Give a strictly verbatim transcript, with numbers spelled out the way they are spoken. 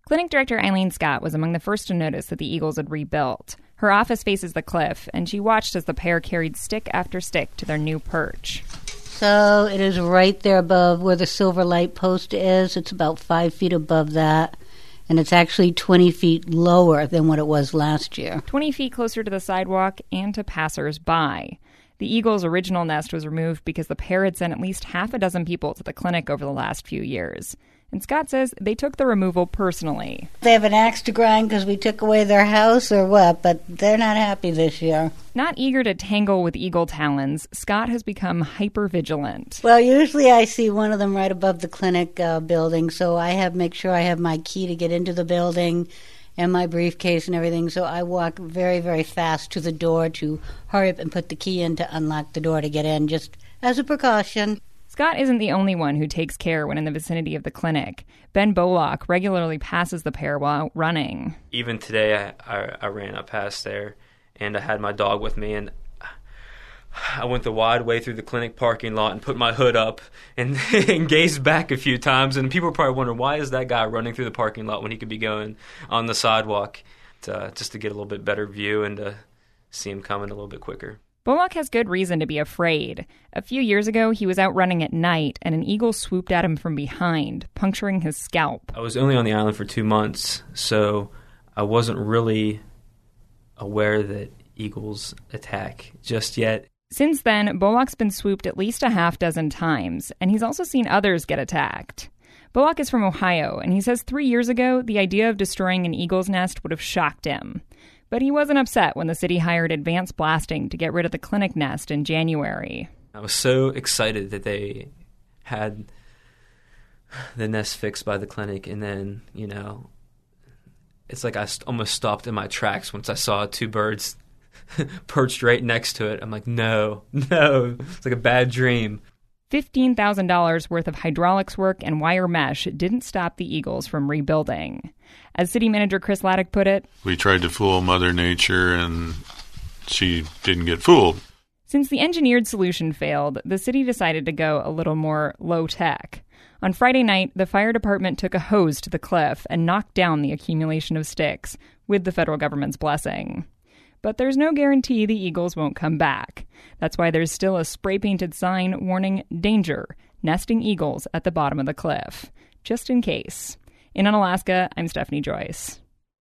Clinic director Eileen Scott was among the first to notice that the eagles had rebuilt. Her office faces the cliff, and she watched as the pair carried stick after stick to their new perch. So it is right there above where the silver light post is. It's about five feet above that, and it's actually twenty feet lower than what it was last year. twenty feet closer to the sidewalk and to passers-by. The eagle's original nest was removed because the pair had sent at least half a dozen people to the clinic over the last few years. And Scott says they took the removal personally. They have an axe to grind because we took away their house or what, but they're not happy this year. Not eager to tangle with eagle talons, Scott has become hyper-vigilant. Well, usually I see one of them right above the clinic uh, building, so I have make sure I have my key to get into the building and my briefcase and everything, so I walk very, very fast to the door to hurry up and put the key in to unlock the door to get in, just as a precaution. Scott isn't the only one who takes care when in the vicinity of the clinic. Ben Bollock regularly passes the pair while out running. Even today, I, I, I ran up past there, and I had my dog with me, and I went the wide way through the clinic parking lot and put my hood up and, and gazed back a few times. And people probably wonder, why is that guy running through the parking lot when he could be going on the sidewalk? To, just to get a little bit better view and to see him coming a little bit quicker. Bollock has good reason to be afraid. A few years ago, he was out running at night, and an eagle swooped at him from behind, puncturing his scalp. I was only on the island for two months, so I wasn't really aware that eagles attack just yet. Since then, Bollock's been swooped at least a half dozen times, and he's also seen others get attacked. Bollock is from Ohio, and he says three years ago, the idea of destroying an eagle's nest would have shocked him. But he wasn't upset when the city hired Advanced Blasting to get rid of the clinic nest in January. I was so excited that they had the nest fixed by the clinic, and then, you know, it's like I st- almost stopped in my tracks once I saw two birds perched right next to it. I'm like, no, no, it's like a bad dream. fifteen thousand dollars worth of hydraulics work and wire mesh didn't stop the eagles from rebuilding. As city manager Chris Laddick put it, we tried to fool Mother Nature, and she didn't get fooled. Since the engineered solution failed, the city decided to go a little more low-tech. On Friday night, the fire department took a hose to the cliff and knocked down the accumulation of sticks, with the federal government's blessing. But there's no guarantee the eagles won't come back. That's why there's still a spray-painted sign warning, danger, nesting eagles at the bottom of the cliff, just in case. In Unalaska, I'm Stephanie Joyce.